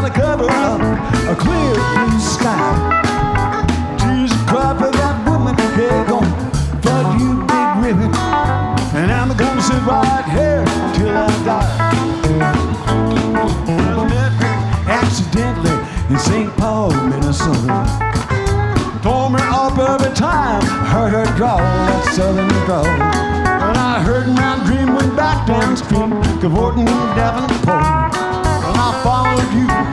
the cover of a clear blue sky. Jesus cried for that woman, yeah, gonna flood you big ribbon, and I'm gonna sit right here till I die. I met her accidentally in St. Paul, Minnesota. Tore me up every time I heard her drawl, that southern drawl. And I heard my dream went back downstream, cavorting to Davenport.